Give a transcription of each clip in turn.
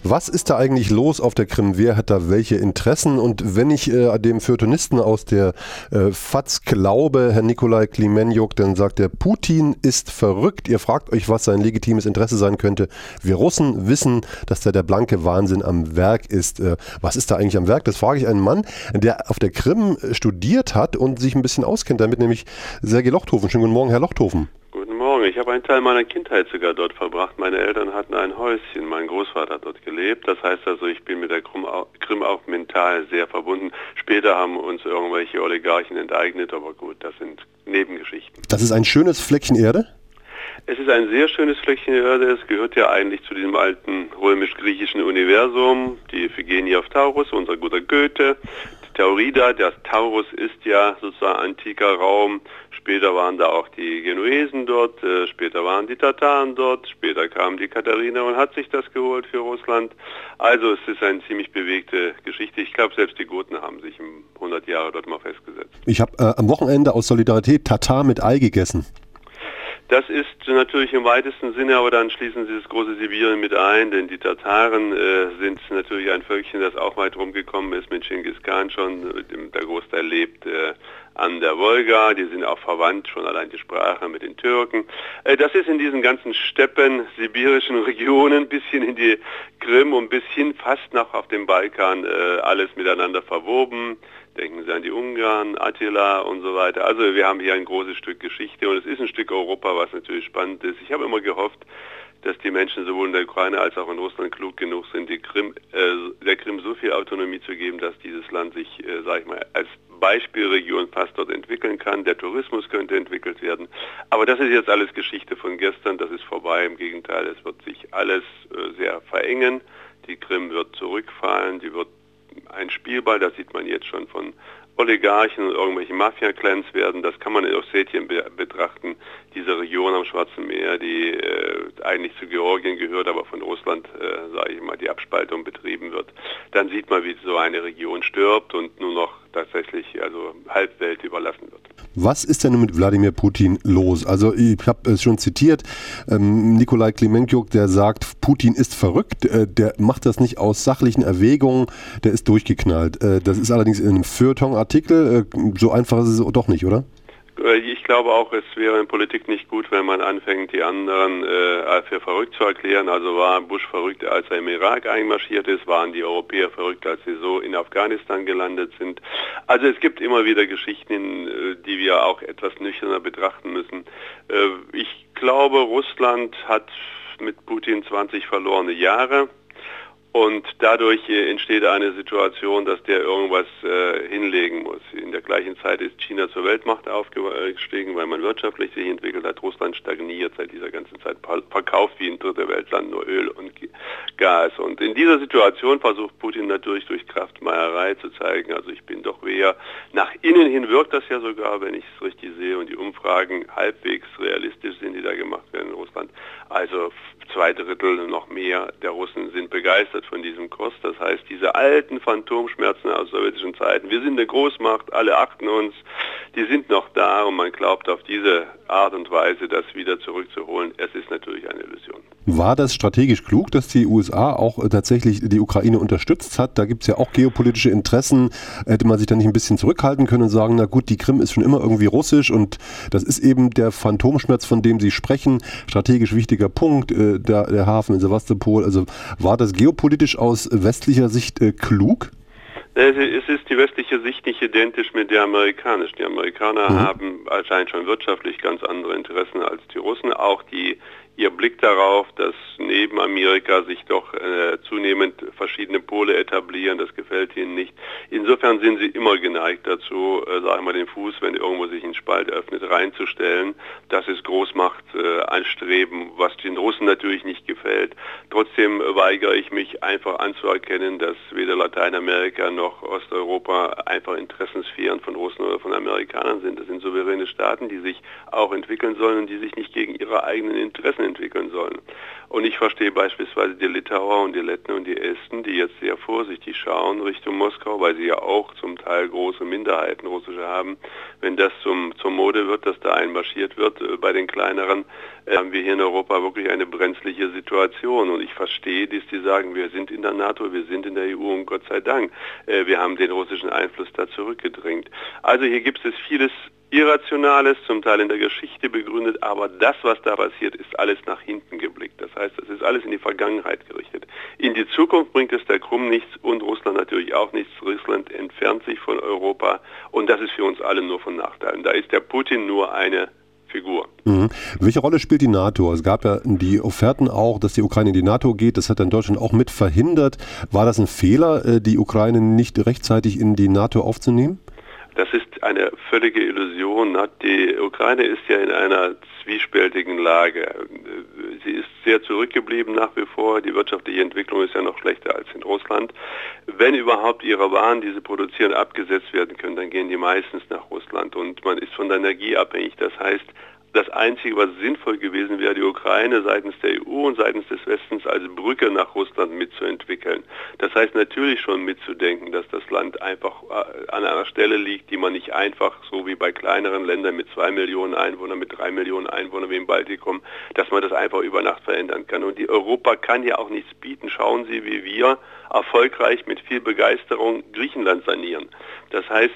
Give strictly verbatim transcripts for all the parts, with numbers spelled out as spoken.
Was ist da eigentlich los auf der Krim? Wer hat da welche Interessen? Und wenn ich äh, dem Feuilletonisten aus der äh, F A Z glaube, Herr Nikolai Klemenjuk, dann sagt er, Putin ist verrückt. Ihr fragt euch, was sein legitimes Interesse sein könnte. Wir Russen wissen, dass da der blanke Wahnsinn am Werk ist. Äh, was ist da eigentlich am Werk? Das frage ich einen Mann, der auf der Krim studiert hat und sich ein bisschen auskennt damit, nämlich Sergej Lochthofen. Schönen guten Morgen, Herr Lochthofen. Guten Morgen. Ich habe einen Teil meiner Kindheit sogar dort verbracht. Meine Eltern hatten ein Häuschen. Mein Großvater hat dort gelebt. Das heißt also, ich bin mit der Krim auch mental sehr verbunden. Später haben uns irgendwelche Oligarchen enteignet, aber gut, das sind Nebengeschichten. Das ist ein schönes Fleckchen Erde? Es ist ein sehr schönes Fleckchen Erde. Es gehört ja eigentlich zu diesem alten römisch-griechischen Universum. Die Iphigenie auf Taurus, unser guter Goethe. Die Taurida, der Taurus ist ja sozusagen antiker Raum. Später waren da auch die Genuesen dort, äh, später waren die Tataren dort, später kam die Katharina und hat sich das geholt für Russland. Also es ist eine ziemlich bewegte Geschichte. Ich glaube, selbst die Goten haben sich im hundert Jahre dort mal festgesetzt. Ich habe äh, am Wochenende aus Solidarität Tatar mit Ei gegessen. Das ist natürlich im weitesten Sinne, aber dann schließen Sie das große Sibirien mit ein, denn die Tataren äh, sind natürlich ein Völkchen, das auch weit rumgekommen ist mit Genghis Khan schon. Der Großteil lebt äh, an der Wolga, die sind auch verwandt, schon allein die Sprache mit den Türken. Äh, das ist in diesen ganzen Steppen, sibirischen Regionen, bis hin in die Krim und bis hin fast noch auf dem Balkan äh, alles miteinander verwoben. Denken Sie an die Ungarn, Attila und so weiter. Also wir haben hier ein großes Stück Geschichte und es ist ein Stück Europa, was natürlich spannend ist. Ich habe immer gehofft, dass die Menschen sowohl in der Ukraine als auch in Russland klug genug sind, die Krim, äh, der Krim so viel Autonomie zu geben, dass dieses Land sich, äh, sag ich mal, als Beispielregion fast dort entwickeln kann. Der Tourismus könnte entwickelt werden. Aber das ist jetzt alles Geschichte von gestern, das ist vorbei. Im Gegenteil, es wird sich alles äh, sehr verengen. Die Krim wird zurückfallen, die wird ein Spielball, das sieht man jetzt schon von Oligarchen und irgendwelchen Mafia-Clans werden. Das kann man in Ossetien be betrachten. Diese Region am Schwarzen Meer, die äh, eigentlich zu Georgien gehört, aber von Russland, äh, sage ich mal, die Abspaltung betrieben wird. Dann sieht man, wie so eine Region stirbt und nur noch tatsächlich also Halbwelt überlassen wird. Was ist denn mit Wladimir Putin los? Also ich habe es schon zitiert, ähm, Nikolai Klemenjuk, der sagt, Putin ist verrückt, äh, der macht das nicht aus sachlichen Erwägungen, der ist durchgeknallt. Äh, das ist allerdings in einem Feuilleton-Artikel, äh, so einfach ist es doch nicht, oder? Ich glaube auch, es wäre in Politik nicht gut, wenn man anfängt, die anderen äh, für verrückt zu erklären. Also war Bush verrückt, als er im Irak einmarschiert ist, waren die Europäer verrückt, als sie so in Afghanistan gelandet sind. Also es gibt immer wieder Geschichten, äh, die wir auch etwas nüchterner betrachten müssen. Äh, ich glaube, Russland hat mit Putin zwanzig verlorene Jahre. Und dadurch äh, entsteht eine Situation, dass der irgendwas äh, hinlegen muss. In der gleichen Zeit ist China zur Weltmacht aufgestiegen, weil man wirtschaftlich sich entwickelt hat. Russland stagniert seit dieser ganzen Zeit, verkauft wie ein dritte Weltland nur Öl und Gas. Und in dieser Situation versucht Putin natürlich durch Kraftmeierei zu zeigen, also ich bin doch wer. Nach innen hin wirkt das ja sogar, wenn ich es richtig sehe und die Umfragen halbwegs realistisch sind, die da gemacht werden in Russland. Also zwei Drittel, noch mehr der Russen sind begeistert von diesem Kurs. Das heißt, diese alten Phantomschmerzen aus sowjetischen Zeiten, wir sind eine Großmacht, alle achten uns, die sind noch da und man glaubt auf diese Art und Weise, das wieder zurückzuholen. Es ist natürlich eine Illusion. War das strategisch klug, dass die U S A auch äh, tatsächlich die Ukraine unterstützt hat? Da gibt es ja auch geopolitische Interessen. Hätte man sich da nicht ein bisschen zurückhalten können und sagen, na gut, die Krim ist schon immer irgendwie russisch und das ist eben der Phantomschmerz, von dem Sie sprechen. Strategisch wichtiger Punkt, äh, der, der Hafen in Sewastopol. Also war das geopolitisch aus westlicher Sicht äh, klug? Es ist die westliche Sicht nicht identisch mit der amerikanischen. Die Amerikaner mhm. haben anscheinend schon wirtschaftlich ganz andere Interessen als die Russen. Auch die Ihr Blick darauf, dass neben Amerika sich doch äh, zunehmend verschiedene Pole etablieren, das gefällt ihnen nicht. Insofern sind sie immer geneigt dazu, äh, sagen wir mal, den Fuß, wenn irgendwo sich ein Spalt öffnet, reinzustellen. Das ist Großmacht äh, anstreben, was den Russen natürlich nicht gefällt. Trotzdem weigere ich mich einfach anzuerkennen, dass weder Lateinamerika noch Osteuropa einfach Interessenssphären von Russen oder von Amerikanern sind. Das sind souveräne Staaten, die sich auch entwickeln sollen und die sich nicht gegen ihre eigenen Interessen entwickeln sollen. Und ich verstehe beispielsweise die Litauer und die Letten und die Esten, die jetzt sehr vorsichtig schauen Richtung Moskau, weil sie ja auch zum Teil große Minderheiten russische haben. Wenn das zum, zur Mode wird, dass da einmarschiert wird äh, bei den kleineren, äh, haben wir hier in Europa wirklich eine brenzliche Situation. Und ich verstehe dies, die sagen, wir sind in der NATO, wir sind in der E U und Gott sei Dank. Äh, wir haben den russischen Einfluss da zurückgedrängt. Also hier gibt es vieles Irrationales, zum Teil in der Geschichte begründet, aber das, was da passiert, ist alles nach hinten geblickt. Das heißt, es ist alles in die Vergangenheit gerichtet. In die Zukunft bringt es der Krim nichts und Russland natürlich auch nichts. Russland entfernt sich von Europa und das ist für uns alle nur von Nachteil. Da ist der Putin nur eine Figur. Mhm. Welche Rolle spielt die NATO? Es gab ja die Offerten auch, dass die Ukraine in die NATO geht. Das hat dann Deutschland auch mit verhindert. War das ein Fehler, die Ukraine nicht rechtzeitig in die NATO aufzunehmen? Das ist eine völlige Illusion. Die Ukraine ist ja in einer zwiespältigen Lage. Sie ist sehr zurückgeblieben nach wie vor. Die wirtschaftliche Entwicklung ist ja noch schlechter als in Russland. Wenn überhaupt ihre Waren, die sie produzieren, abgesetzt werden können, dann gehen die meistens nach Russland. Und man ist von der Energie abhängig. Das heißt, das Einzige, was sinnvoll gewesen wäre, die Ukraine seitens der E U und seitens des Westens als Brücke nach Russland mitzuentwickeln. Das heißt natürlich schon mitzudenken, dass das Land einfach an einer Stelle liegt, die man nicht einfach, so wie bei kleineren Ländern mit zwei Millionen Einwohnern, mit drei Millionen Einwohnern wie im Baltikum, dass man das einfach über Nacht verändern kann. Und die Europa kann ja auch nichts bieten. Schauen Sie, wie wir erfolgreich mit viel Begeisterung Griechenland sanieren. Das heißt,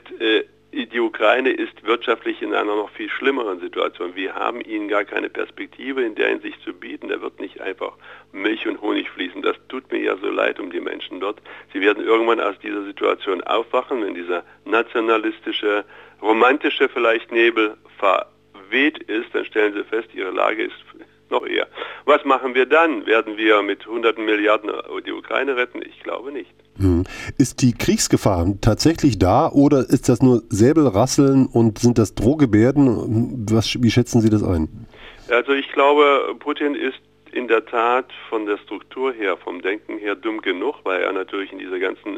die Ukraine ist wirtschaftlich in einer noch viel schlimmeren Situation. Wir haben ihnen gar keine Perspektive in der Hinsicht zu bieten. Da wird nicht einfach Milch und Honig fließen. Das tut mir ja so leid um die Menschen dort. Sie werden irgendwann aus dieser Situation aufwachen, wenn dieser nationalistische, romantische vielleicht Nebel verweht ist, dann stellen sie fest, ihre Lage ist noch eher. Was machen wir dann? Werden wir mit hunderten Milliarden die Ukraine retten? Ich glaube nicht. Hm. Ist die Kriegsgefahr tatsächlich da oder ist das nur Säbelrasseln und sind das Drohgebärden? Was, wie schätzen Sie das ein? Also ich glaube, Putin ist in der Tat von der Struktur her, vom Denken her dumm genug, weil er natürlich in dieser ganzen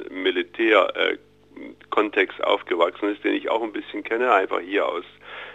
Militärkontext aufgewachsen ist, den ich auch ein bisschen kenne, einfach hier aus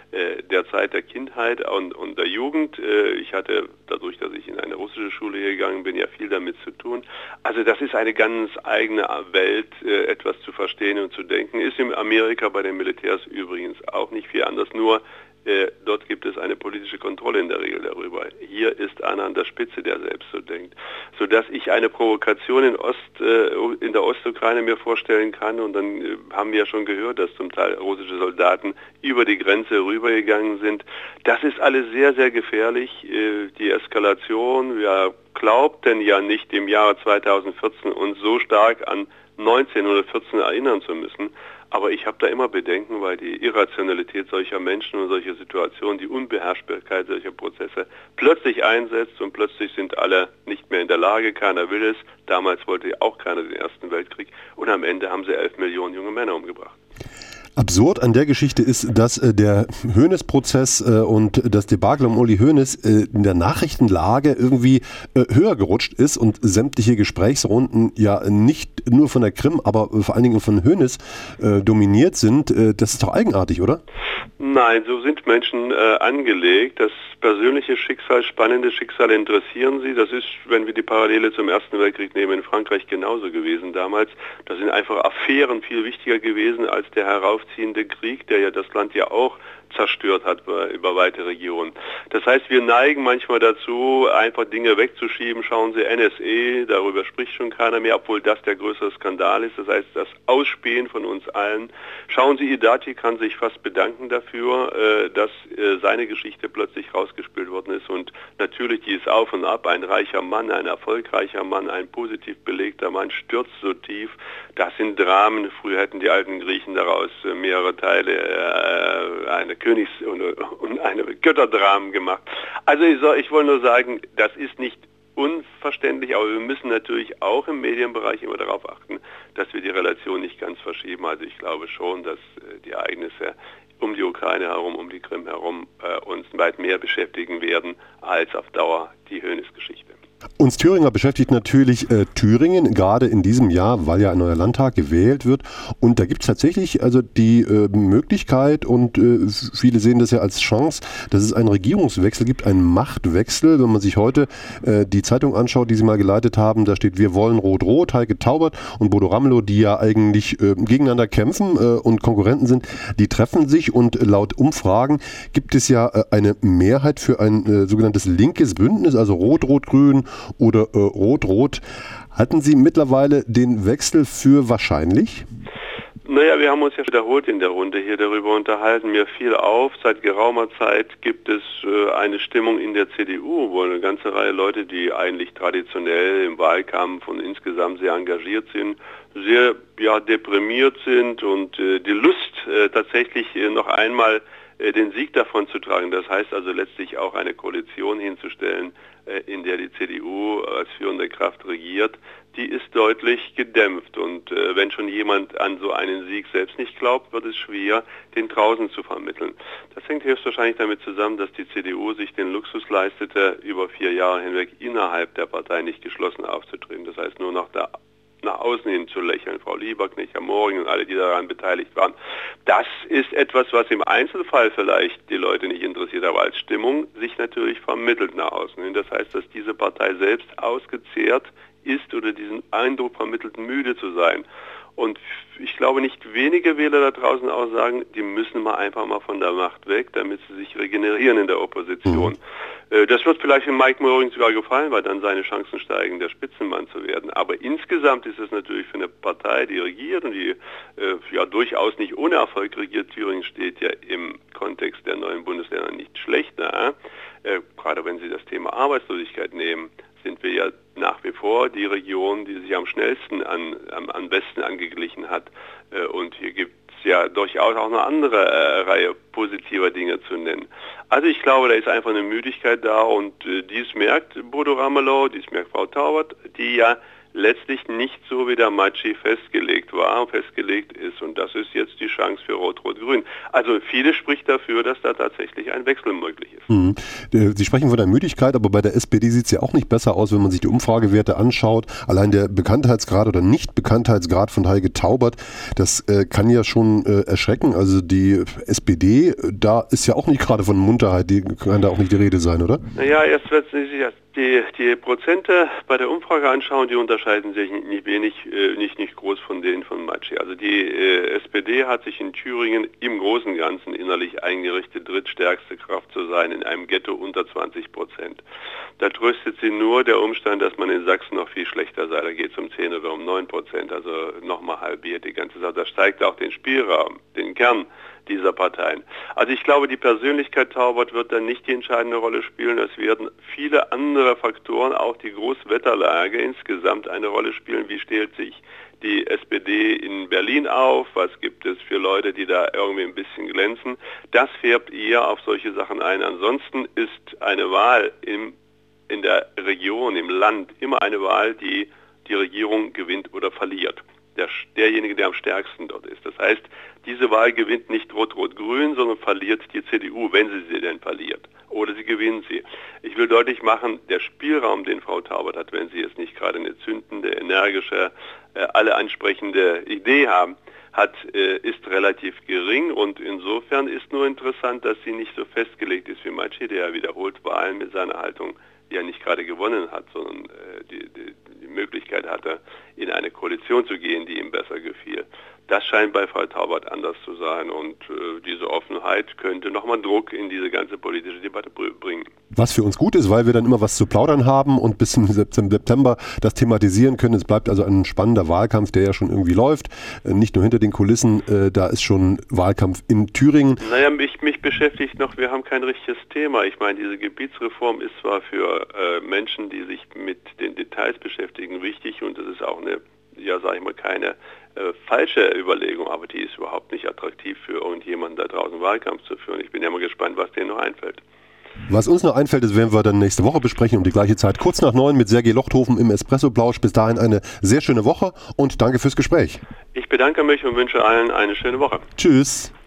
der Zeit der Kindheit und, und der Jugend. Ich hatte dadurch, dass ich in eine russische Schule gegangen bin, ja viel damit zu tun. Also das ist eine ganz eigene Welt, etwas zu verstehen und zu denken. Ist in Amerika bei den Militärs übrigens auch nicht viel anders, nur äh, dort gibt es eine politische Kontrolle in der Regel darüber. Hier ist einer an der Spitze, der selbst so denkt. Sodass ich eine Provokation in, Ost, äh, in der Ostukraine mir vorstellen kann und dann äh, haben wir ja schon gehört, dass zum Teil russische Soldaten über die Grenze rübergegangen sind. Das ist alles sehr, sehr gefährlich. Äh, die Eskalation, wir glaubten ja nicht im Jahre zweitausendvierzehn uns so stark an neunzehnhundertvierzehn erinnern zu müssen. Aber ich habe da immer Bedenken, weil die Irrationalität solcher Menschen und solcher Situationen, die Unbeherrschbarkeit solcher Prozesse plötzlich einsetzt und plötzlich sind alle nicht mehr in der Lage, keiner will es. Damals wollte auch keiner den Ersten Weltkrieg und am Ende haben sie elf Millionen junge Männer umgebracht. Absurd an der Geschichte ist, dass äh, der Hoeneß-Prozess äh, und das Debakel um Uli Hoeneß äh, in der Nachrichtenlage irgendwie äh, höher gerutscht ist und sämtliche Gesprächsrunden ja nicht nur von der Krim, aber vor allen Dingen von Hoeneß äh, dominiert sind. Äh, das ist doch eigenartig, oder? Nein, so sind Menschen äh, angelegt. Das persönliche Schicksal, spannende Schicksale interessieren sie. Das ist, wenn wir die Parallele zum Ersten Weltkrieg nehmen, in Frankreich genauso gewesen damals. Da sind einfach Affären viel wichtiger gewesen als der heraufziehende Krieg, der ja das Land ja auch zerstört hat über weite Regionen. Das heißt, wir neigen manchmal dazu, einfach Dinge wegzuschieben. Schauen Sie, N S E, darüber spricht schon keiner mehr, obwohl das der größere Skandal ist. Das heißt, das Ausspähen von uns allen. Schauen Sie, Idati kann sich fast bedanken dafür, dass seine Geschichte plötzlich rausgespielt worden ist. Und natürlich dieses Auf und Ab, ein reicher Mann, ein erfolgreicher Mann, ein positiv belegter Mann, stürzt so tief. Das sind Dramen. Früher hätten die alten Griechen daraus mehrere Teile, eine Königs- und, und eine Götterdramen gemacht. Also ich, soll, ich wollte nur sagen, das ist nicht unverständlich, aber wir müssen natürlich auch im Medienbereich immer darauf achten, dass wir die Relation nicht ganz verschieben. Also ich glaube schon, dass die Ereignisse um die Ukraine herum, um die Krim herum äh, uns weit mehr beschäftigen werden als auf Dauer die Hoeneß-Geschichte. Uns Thüringer beschäftigt natürlich äh, Thüringen, gerade in diesem Jahr, weil ja ein neuer Landtag gewählt wird. Und da gibt es tatsächlich also die äh, Möglichkeit, und äh, viele sehen das ja als Chance, dass es einen Regierungswechsel gibt, einen Machtwechsel. Wenn man sich heute äh, die Zeitung anschaut, die Sie mal geleitet haben, da steht: Wir wollen Rot-Rot, Heike Taubert und Bodo Ramelow, die ja eigentlich äh, gegeneinander kämpfen äh, und Konkurrenten sind, die treffen sich, und laut Umfragen gibt es ja äh, eine Mehrheit für ein äh, sogenanntes linkes Bündnis, also Rot-Rot-Grün oder äh, Rot-Rot. Halten Sie mittlerweile den Wechsel für wahrscheinlich? Naja, wir haben uns ja wiederholt in der Runde hier darüber unterhalten. Mir fiel auf, seit geraumer Zeit gibt es äh, eine Stimmung in der C D U, wo eine ganze Reihe Leute, die eigentlich traditionell im Wahlkampf und insgesamt sehr engagiert sind, sehr ja, deprimiert sind und äh, die Lust äh, tatsächlich äh, noch einmal äh, den Sieg davon zu tragen. Das heißt also letztlich auch eine Koalition hinzustellen, äh, in der die C D U als führende Kraft regiert, die ist deutlich gedämpft. Und äh, wenn schon jemand an so einen Sieg selbst nicht glaubt, wird es schwer, den draußen zu vermitteln. Das hängt höchstwahrscheinlich damit zusammen, dass die C D U sich den Luxus leistete, über vier Jahre hinweg innerhalb der Partei nicht geschlossen aufzutreten. Das heißt, nur noch da nach außen hin zu lächeln. Frau Lieberknecht, Herr Moring und alle, die daran beteiligt waren. Das ist etwas, was im Einzelfall vielleicht die Leute nicht interessiert, aber als Stimmung sich natürlich vermittelt nach außen hin. Das heißt, dass diese Partei selbst ausgezehrt ist oder diesen Eindruck vermittelt, müde zu sein. Und ich glaube, nicht wenige Wähler da draußen auch sagen, die müssen mal einfach mal von der Macht weg, damit sie sich regenerieren in der Opposition. Mhm. Das wird vielleicht in Mike Moring sogar gefallen, weil dann seine Chancen steigen, der Spitzenmann zu werden. Aber insgesamt ist es natürlich für eine Partei, die regiert und die äh, ja durchaus nicht ohne Erfolg regiert. Thüringen steht ja im Kontext der neuen Bundesländer nicht schlecht da. Äh, gerade wenn Sie das Thema Arbeitslosigkeit nehmen, sind wir ja nach wie vor die Region, die sich am schnellsten an, am, am besten angeglichen hat. Äh, und hier gibt es ja durchaus auch eine andere äh, Reihe positiver Dinge zu nennen. Also ich glaube, da ist einfach eine Müdigkeit da, und äh, dies merkt Bodo Ramelow, dies merkt Frau Taubert, die ja letztlich nicht so wie der Matschi festgelegt war, festgelegt ist. Und das ist jetzt die Chance für Rot-Rot-Grün. Also vieles spricht dafür, dass da tatsächlich ein Wechsel möglich ist. Mhm. Sie sprechen von der Müdigkeit, aber bei der S P D sieht es ja auch nicht besser aus, wenn man sich die Umfragewerte anschaut. Allein der Bekanntheitsgrad oder Nicht-Bekanntheitsgrad von Heike Taubert, das äh, kann ja schon äh, erschrecken. Also die S P D, da ist ja auch nicht gerade von Munterheit, die kann da auch nicht die Rede sein, oder? Naja, erst wird sich die, die Prozente bei der Umfrage anschauen, die unterscheiden sich nicht, nicht wenig, äh, nicht, nicht groß von denen von Matschi. Also die äh, S P D hat sich in Thüringen im Großen und Ganzen innerlich eingerichtet, drittstärkste Kraft zu sein, in einem Ghetto unter zwanzig Prozent. Da tröstet sie nur der Umstand, dass man in Sachsen noch viel schlechter sei. Da geht es um zehn oder um neun Prozent, also nochmal halbiert die ganze Sache. Da steigt auch den Spielraum, den Kern dieser Parteien. Also ich glaube, die Persönlichkeit Taubert wird dann nicht die entscheidende Rolle spielen. Es werden viele andere Faktoren, auch die Großwetterlage insgesamt eine Rolle spielen. Wie stellt sich die S P D in Berlin auf? Was gibt es für Leute, die da irgendwie ein bisschen glänzen? Das färbt eher auf solche Sachen ein. Ansonsten ist eine Wahl im, in der Region, im Land, immer eine Wahl, die die Regierung gewinnt oder verliert. Der, derjenige, der am stärksten dort ist. Das heißt, diese Wahl gewinnt nicht Rot-Rot-Grün, sondern verliert die C D U, wenn sie sie denn verliert. Oder sie gewinnt sie. Ich will deutlich machen, der Spielraum, den Frau Taubert hat, wenn sie jetzt nicht gerade eine zündende, energische, äh, alle ansprechende Idee haben, hat, äh, ist relativ gering. Und insofern ist nur interessant, dass sie nicht so festgelegt ist wie Matschi, der ja wiederholt Wahlen mit seiner Haltung ja nicht gerade gewonnen hat, sondern äh, die, die, die Möglichkeit hatte, in eine Koalition zu gehen, die ihm besser gefiel. Das scheint bei Frau Taubert anders zu sein, und äh, diese Offenheit könnte nochmal Druck in diese ganze politische Debatte bringen. Was für uns gut ist, weil wir dann immer was zu plaudern haben und bis zum September das thematisieren können. Es bleibt also ein spannender Wahlkampf, der ja schon irgendwie läuft. Äh, nicht nur hinter den Kulissen, äh, da ist schon Wahlkampf in Thüringen. Naja, mich, mich beschäftigt noch, wir haben kein richtiges Thema. Ich meine, diese Gebietsreform ist zwar für äh, Menschen, die sich mit den Details beschäftigen, wichtig, und das ist auch eine, ja, sage ich mal, keine äh, falsche Überlegung, aber die ist überhaupt nicht attraktiv für irgendjemanden da draußen Wahlkampf zu führen. Ich bin ja mal gespannt, was denen noch einfällt. Was uns noch einfällt, das werden wir dann nächste Woche besprechen um die gleiche Zeit, kurz nach neun mit Sergej Lochthofen im Espresso-Plausch. Bis dahin eine sehr schöne Woche und danke fürs Gespräch. Ich bedanke mich und wünsche allen eine schöne Woche. Tschüss.